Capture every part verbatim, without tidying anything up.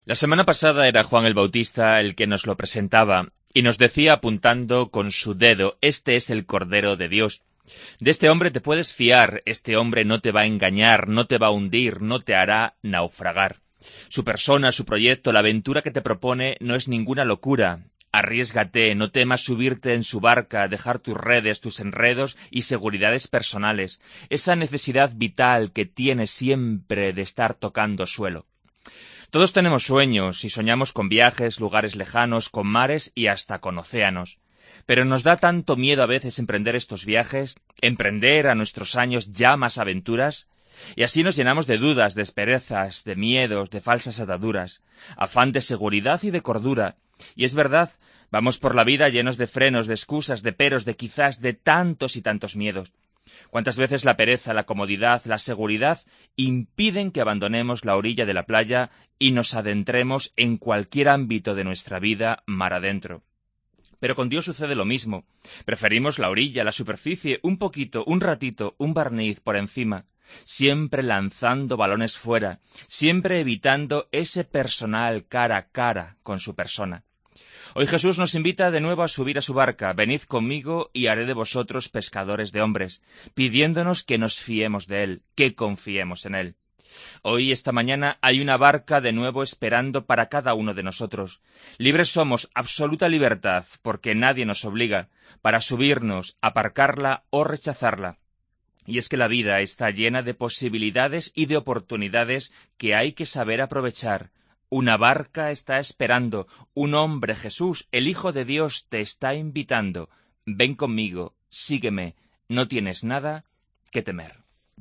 La semana pasada era Juan el Bautista el que nos lo presentaba y nos decía apuntando con su dedo: este es el Cordero de Dios. De este hombre te puedes fiar, este hombre no te va a engañar, no te va a hundir, no te hará naufragar. Su persona, su proyecto, la aventura que te propone no es ninguna locura. Arriésgate, no temas subirte en su barca, dejar tus redes, tus enredos y seguridades personales, esa necesidad vital que tienes siempre de estar tocando suelo. Todos tenemos sueños y soñamos con viajes, lugares lejanos, con mares y hasta con océanos. Pero nos da tanto miedo a veces emprender estos viajes, emprender a nuestros años ya más aventuras, y así nos llenamos de dudas, de asperezas, de miedos, de falsas ataduras, afán de seguridad y de cordura. Y es verdad, vamos por la vida llenos de frenos, de excusas, de peros, de quizás, de tantos y tantos miedos. ¿Cuántas veces la pereza, la comodidad, la seguridad impiden que abandonemos la orilla de la playa y nos adentremos en cualquier ámbito de nuestra vida mar adentro? Pero con Dios sucede lo mismo. Preferimos la orilla, la superficie, un poquito, un ratito, un barniz por encima, siempre lanzando balones fuera, siempre evitando ese personal cara a cara con su persona. Hoy Jesús nos invita de nuevo a subir a su barca: venid conmigo y haré de vosotros pescadores de hombres, pidiéndonos que nos fiemos de Él, que confiemos en Él. Hoy, esta mañana, hay una barca de nuevo esperando para cada uno de nosotros. Libres somos, absoluta libertad, porque nadie nos obliga, para subirnos, aparcarla o rechazarla. Y es que la vida está llena de posibilidades y de oportunidades que hay que saber aprovechar. Una barca está esperando, un hombre, Jesús, el Hijo de Dios, te está invitando. Ven conmigo, sígueme, no tienes nada que temer.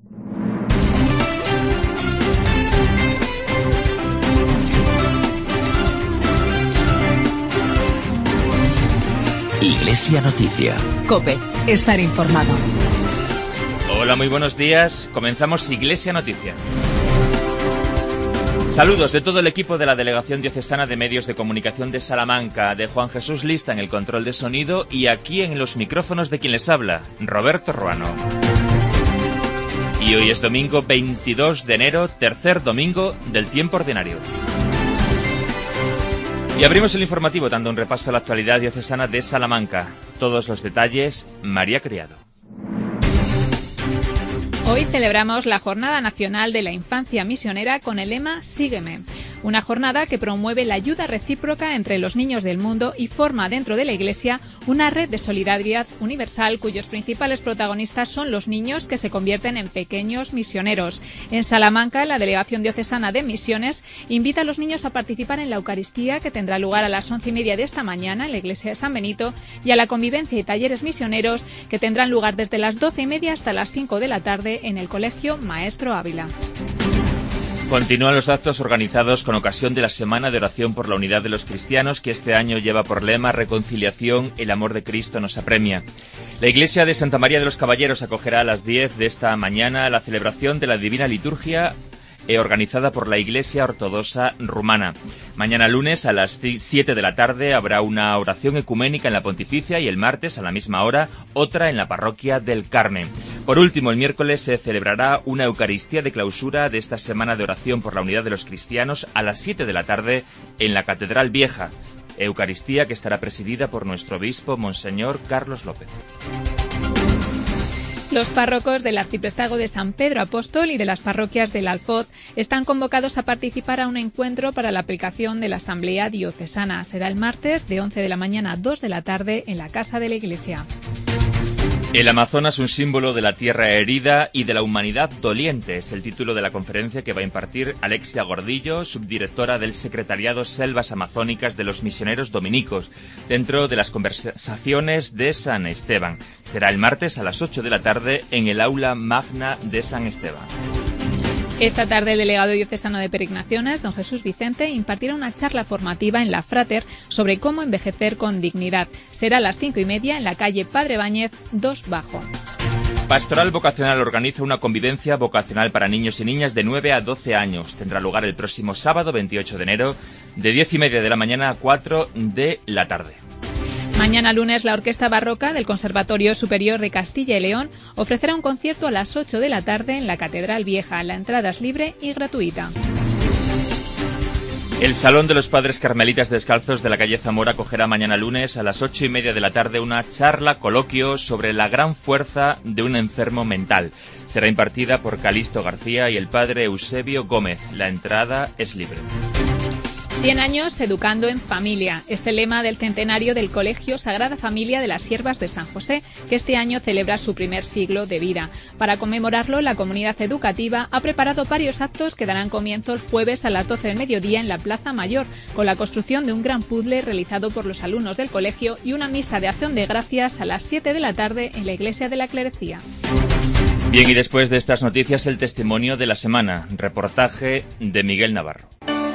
Iglesia Noticia. COPE, estar informado. Hola, muy buenos días. Comenzamos Iglesia Noticia. Saludos de todo el equipo de la Delegación Diocesana de Medios de Comunicación de Salamanca, de Juan Jesús Lista en el control de sonido y aquí en los micrófonos de quien les habla, Roberto Ruano. Y hoy es domingo veintidós de enero, tercer domingo del tiempo ordinario. Y abrimos el informativo dando un repaso a la actualidad diocesana de Salamanca. Todos los detalles, María Criado. Hoy celebramos la Jornada Nacional de la Infancia Misionera con el lema Sígueme. Una jornada que promueve la ayuda recíproca entre los niños del mundo y forma dentro de la Iglesia una red de solidaridad universal cuyos principales protagonistas son los niños, que se convierten en pequeños misioneros. En Salamanca, la Delegación Diocesana de Misiones invita a los niños a participar en la Eucaristía, que tendrá lugar a las once y media de esta mañana en la Iglesia de San Benito, y a la convivencia y talleres misioneros, que tendrán lugar desde las doce y media hasta las cinco de la tarde en el Colegio Maestro Ávila. Continúan los actos organizados con ocasión de la Semana de Oración por la Unidad de los Cristianos, que este año lleva por lema Reconciliación, el amor de Cristo nos apremia. La Iglesia de Santa María de los Caballeros acogerá a las diez de esta mañana la celebración de la Divina Liturgia eh, organizada por la Iglesia Ortodoxa Rumana. Mañana lunes a las siete de la tarde habrá una oración ecuménica en la Pontificia y el martes a la misma hora otra en la Parroquia del Carmen. Por último, el miércoles se celebrará una Eucaristía de clausura de esta Semana de Oración por la Unidad de los Cristianos a las siete de la tarde en la Catedral Vieja. Eucaristía que estará presidida por nuestro obispo, Monseñor Carlos López. Los párrocos del Arciprestazgo de San Pedro Apóstol y de las parroquias del Alfoz están convocados a participar a un encuentro para la aplicación de la Asamblea Diocesana. Será el martes de once de la mañana a dos de la tarde en la Casa de la Iglesia. El Amazonas, un símbolo de la tierra herida y de la humanidad doliente, es el título de la conferencia que va a impartir Alexia Gordillo, subdirectora del Secretariado Selvas Amazónicas de los Misioneros Dominicos, dentro de las conversaciones de San Esteban. Será el martes a las ocho de la tarde en el Aula Magna de San Esteban. Esta tarde el delegado diocesano de Peregrinaciones, don Jesús Vicente, impartirá una charla formativa en la Frater sobre cómo envejecer con dignidad. Será a las cinco y media en la calle Padre Báñez, dos Bajo. Pastoral Vocacional organiza una convivencia vocacional para niños y niñas de nueve a doce años. Tendrá lugar el próximo sábado veintiocho de enero de diez y media de la mañana a cuatro de la tarde. Mañana lunes la Orquesta Barroca del Conservatorio Superior de Castilla y León ofrecerá un concierto a las ocho de la tarde en la Catedral Vieja. La entrada es libre y gratuita. El Salón de los Padres Carmelitas Descalzos de la calle Zamora acogerá mañana lunes a las ocho y media de la tarde una charla coloquio sobre la gran fuerza de un enfermo mental. Será impartida por Calixto García y el padre Eusebio Gómez. La entrada es libre. Cien años educando en familia es el lema del centenario del Colegio Sagrada Familia de las Siervas de San José, que este año celebra su primer siglo de vida. Para conmemorarlo, la comunidad educativa ha preparado varios actos que darán comienzo el jueves a las doce del mediodía en la Plaza Mayor, con la construcción de un gran puzzle realizado por los alumnos del colegio y una misa de acción de gracias a las siete de la tarde en la Iglesia de la Clerecía. Bien, y después de estas noticias, el testimonio de la semana. Reportaje de Miguel Navarro.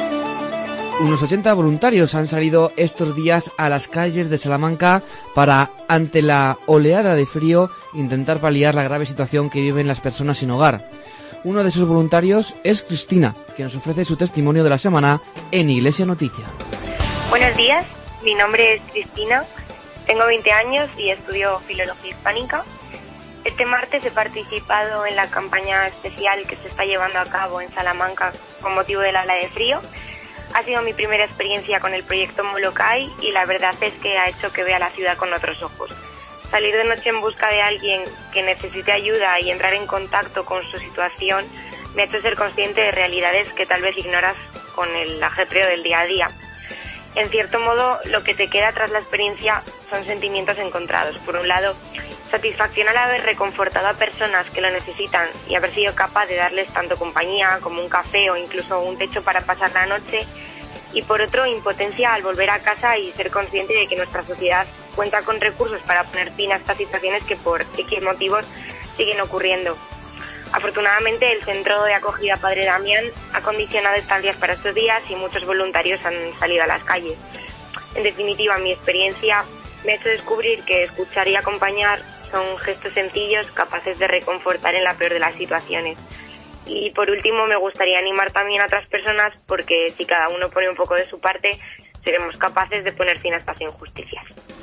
Unos ochenta voluntarios han salido estos días a las calles de Salamanca para, ante la oleada de frío, intentar paliar la grave situación que viven las personas sin hogar. Uno de esos voluntarios es Cristina, que nos ofrece su testimonio de la semana en Iglesia Noticia. Buenos días, mi nombre es Cristina, tengo veinte años y estudio Filología Hispánica. Este martes he participado en la campaña especial que se está llevando a cabo en Salamanca con motivo de la ola de frío. Ha sido mi primera experiencia con el proyecto Molokai y la verdad es que ha hecho que vea la ciudad con otros ojos. Salir de noche en busca de alguien que necesite ayuda y entrar en contacto con su situación me ha hecho ser consciente de realidades que tal vez ignoras con el ajetreo del día a día. En cierto modo, lo que te queda tras la experiencia son sentimientos encontrados. Por un lado, satisfacción al haber reconfortado a personas que lo necesitan y haber sido capaz de darles tanto compañía como un café o incluso un techo para pasar la noche. Y por otro, impotencia al volver a casa y ser consciente de que nuestra sociedad cuenta con recursos para poner fin a estas situaciones que por X motivos siguen ocurriendo. Afortunadamente, el Centro de Acogida Padre Damián ha condicionado estancias para estos días y muchos voluntarios han salido a las calles. En definitiva, mi experiencia me ha hecho descubrir que escuchar y acompañar son gestos sencillos capaces de reconfortar en la peor de las situaciones. Y por último, me gustaría animar también a otras personas porque si cada uno pone un poco de su parte, seremos capaces de poner fin a estas injusticias.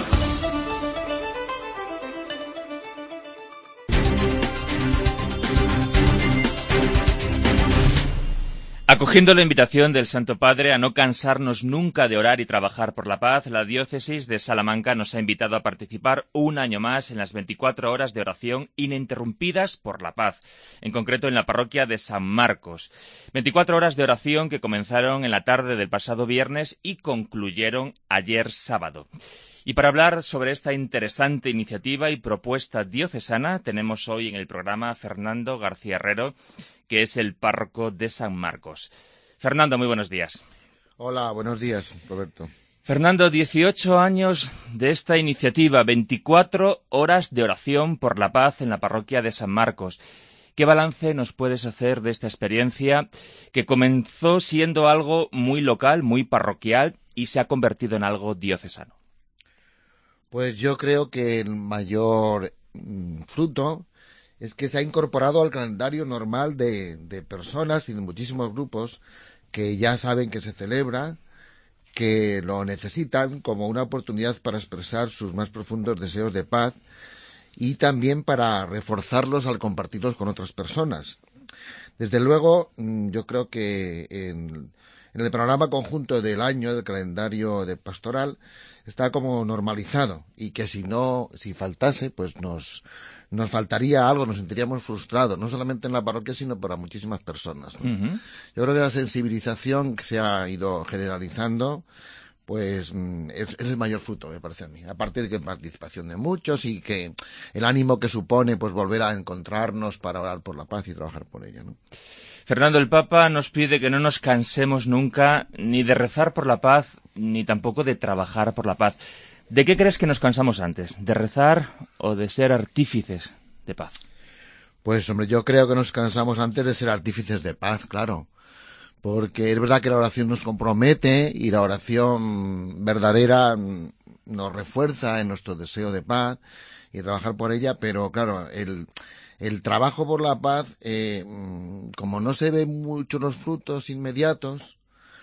Acogiendo la invitación del Santo Padre a no cansarnos nunca de orar y trabajar por la paz, la diócesis de Salamanca nos ha invitado a participar un año más en las veinticuatro horas de oración ininterrumpidas por la paz, en concreto en la parroquia de San Marcos. veinticuatro horas de oración que comenzaron en la tarde del pasado viernes y concluyeron ayer sábado. Y para hablar sobre esta interesante iniciativa y propuesta diocesana, tenemos hoy en el programa a Fernando García Herrero, que es el párroco de San Marcos. Fernando, muy buenos días. Hola, buenos días, Roberto. Fernando, dieciocho años de esta iniciativa, veinticuatro horas de oración por la paz en la parroquia de San Marcos. ¿Qué balance nos puedes hacer de esta experiencia que comenzó siendo algo muy local, muy parroquial y se ha convertido en algo diocesano? Pues yo creo que el mayor mm, fruto es que se ha incorporado al calendario normal de, de personas y de muchísimos grupos que ya saben que se celebra, que lo necesitan como una oportunidad para expresar sus más profundos deseos de paz y también para reforzarlos al compartirlos con otras personas. Desde luego, yo creo que en, en el panorama conjunto del año, del calendario de pastoral, está como normalizado y que si no, si faltase, pues nos, nos faltaría algo, nos sentiríamos frustrados, no solamente en la parroquia, sino para muchísimas personas, ¿no? Uh-huh. Yo creo que la sensibilización que se ha ido generalizando, pues es, es el mayor fruto, me parece a mí. Aparte de que participación de muchos y que el ánimo que supone, pues volver a encontrarnos para orar por la paz y trabajar por ella, ¿no? Fernando, el Papa nos pide que no nos cansemos nunca ni de rezar por la paz, ni tampoco de trabajar por la paz. ¿De qué crees que nos cansamos antes? ¿De rezar o de ser artífices de paz? Pues, hombre, yo creo que nos cansamos antes de ser artífices de paz, claro. Porque es verdad que la oración nos compromete y la oración verdadera nos refuerza en nuestro deseo de paz y trabajar por ella, pero claro, el... El trabajo por la paz, eh, como no se ven mucho los frutos inmediatos,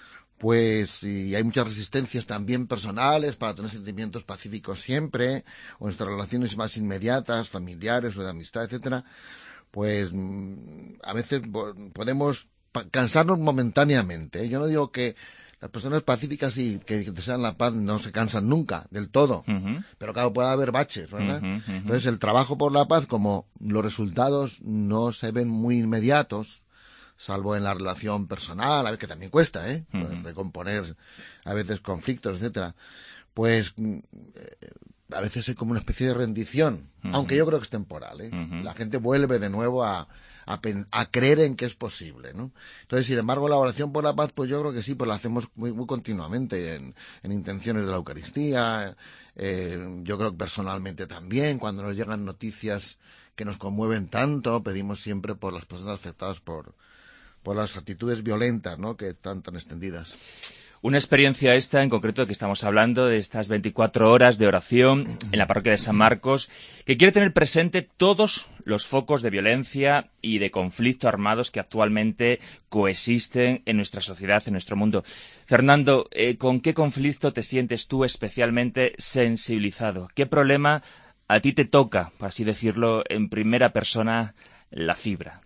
pues y hay muchas resistencias también personales para tener sentimientos pacíficos siempre, o nuestras relaciones más inmediatas, familiares o de amistad, etcétera, pues a veces podemos cansarnos momentáneamente, ¿eh? Yo no digo que Las personas pacíficas y que desean la paz no se cansan nunca, del todo. Uh-huh. Pero claro, puede haber baches, ¿verdad? Uh-huh, uh-huh. Entonces, el trabajo por la paz, como los resultados no se ven muy inmediatos, salvo en la relación personal, a ver, que también cuesta, ¿eh? Uh-huh. Recomponer a veces conflictos, etcétera. Pues eh, a veces hay como una especie de rendición, uh-huh. aunque yo creo que es temporal, ¿eh? Uh-huh. La gente vuelve de nuevo a, a, a creer en que es posible, ¿no? Entonces, sin embargo, la oración por la paz, pues yo creo que sí, pues la hacemos muy, muy continuamente en, en intenciones de la Eucaristía, eh, yo creo que personalmente también, cuando nos llegan noticias que nos conmueven tanto, pedimos siempre por las personas afectadas por, por las actitudes violentas, ¿no?, que están tan extendidas. Una experiencia esta, en concreto, de que estamos hablando, de estas veinticuatro horas de oración en la parroquia de San Marcos, que quiere tener presente todos los focos de violencia y de conflicto armados que actualmente coexisten en nuestra sociedad, en nuestro mundo. Fernando, eh, ¿con qué conflicto te sientes tú especialmente sensibilizado? ¿Qué problema a ti te toca, por así decirlo, en primera persona, la fibra?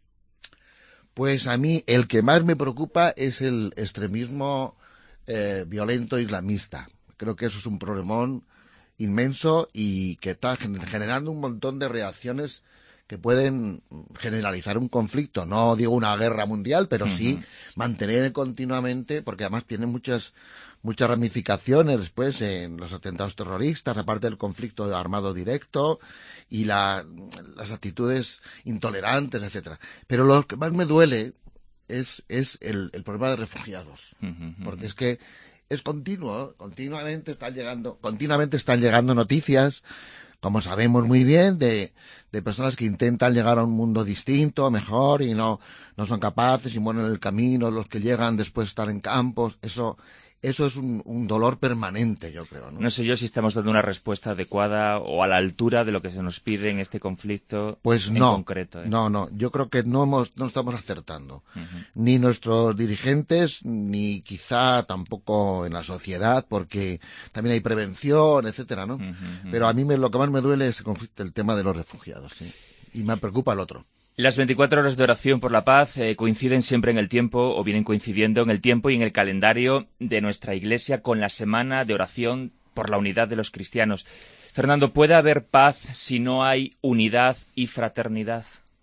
Pues a mí el que más me preocupa es el extremismo eh, violento islamista. Creo que eso es un problemón inmenso y que está generando un montón de reacciones que pueden generalizar un conflicto. No digo una guerra mundial, pero uh-huh. sí mantener continuamente, porque además tiene muchas muchas ramificaciones después en los atentados terroristas, aparte del conflicto armado directo y la, las actitudes intolerantes, etcétera. Pero lo que más me duele es, es el, el problema de refugiados, uh-huh. porque es que es continuo, continuamente están llegando, continuamente están llegando noticias, como sabemos muy bien, de, de personas que intentan llegar a un mundo distinto, mejor, y no, no son capaces, y mueren en el camino, los que llegan después están en campos, eso, eso es un, un dolor permanente, yo creo, ¿no? No sé yo si estamos dando una respuesta adecuada o a la altura de lo que se nos pide en este conflicto pues en no, concreto. ¿eh? No, no, yo creo que no hemos, no estamos acertando. Uh-huh. Ni nuestros dirigentes, ni quizá tampoco en la sociedad, porque también hay prevención, etcétera, ¿no? Uh-huh. Pero a mí me, lo que más me duele es el conflicto, el tema de los refugiados, ¿sí? Y me preocupa el otro. Las veinticuatro horas de oración por la paz eh, coinciden siempre en el tiempo, o vienen coincidiendo en el tiempo y en el calendario de nuestra Iglesia con la semana de oración por la unidad de los cristianos. Fernando, ¿puede haber paz si no hay unidad y fraternidad?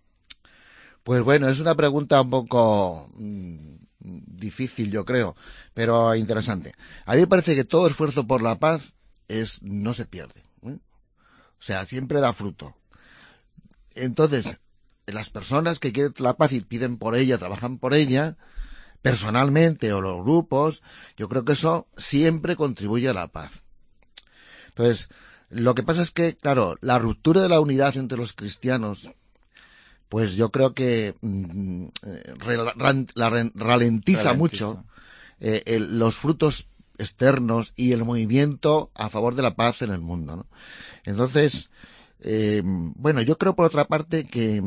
Pues bueno, es una pregunta un poco mmm, difícil, yo creo, pero interesante. A mí me parece que todo esfuerzo por la paz es no se pierde, ¿eh? O sea, siempre da fruto. Entonces, las personas que quieren la paz y piden por ella, trabajan por ella, personalmente o los grupos, yo creo que eso siempre contribuye a la paz. Entonces, lo que pasa es que, claro, la ruptura de la unidad entre los cristianos, pues yo creo que mm, re, ran, la re, ralentiza, ralentiza mucho eh, el, los frutos externos y el movimiento a favor de la paz en el mundo, ¿no? Entonces, Eh, bueno, yo creo por otra parte que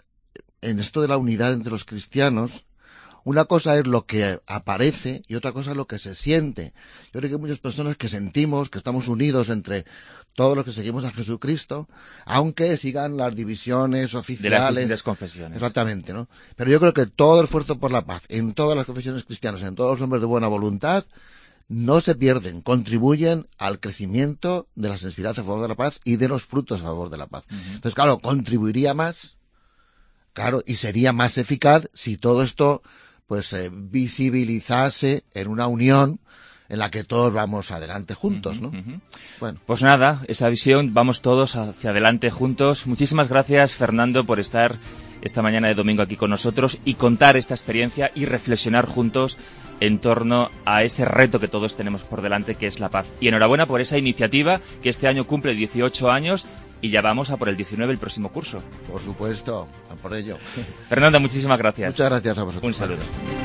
en esto de la unidad entre los cristianos, una cosa es lo que aparece y otra cosa es lo que se siente. Yo creo que hay muchas personas que sentimos que estamos unidos entre todos los que seguimos a Jesucristo, aunque sigan las divisiones oficiales. De las distintas confesiones. Exactamente, ¿no? Pero yo creo que todo el esfuerzo por la paz, en todas las confesiones cristianas, en todos los hombres de buena voluntad, no se pierden, contribuyen al crecimiento de la sensibilidad a favor de la paz y de los frutos a favor de la paz. Uh-huh. Entonces, claro, contribuiría más, claro, y sería más eficaz si todo esto, pues, se eh, visibilizase en una unión en la que todos vamos adelante juntos, ¿no? Uh-huh. Bueno. Pues nada, esa visión, vamos todos hacia adelante juntos. Muchísimas gracias, Fernando, por estar esta mañana de domingo aquí con nosotros y contar esta experiencia y reflexionar juntos en torno a ese reto que todos tenemos por delante, que es la paz. Y enhorabuena por esa iniciativa que este año cumple dieciocho años y ya vamos a por el diecinueve, el próximo curso. Por supuesto, a por ello. Fernanda, muchísimas gracias. Muchas gracias a vosotros. Un saludo.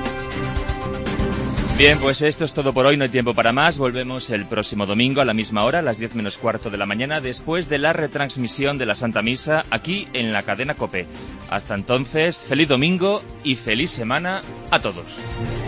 Bien, pues esto es todo por hoy, no hay tiempo para más. Volvemos el próximo domingo a la misma hora, a las diez menos cuarto de la mañana, después de la retransmisión de la Santa Misa aquí en la cadena COPE. Hasta entonces, feliz domingo y feliz semana a todos.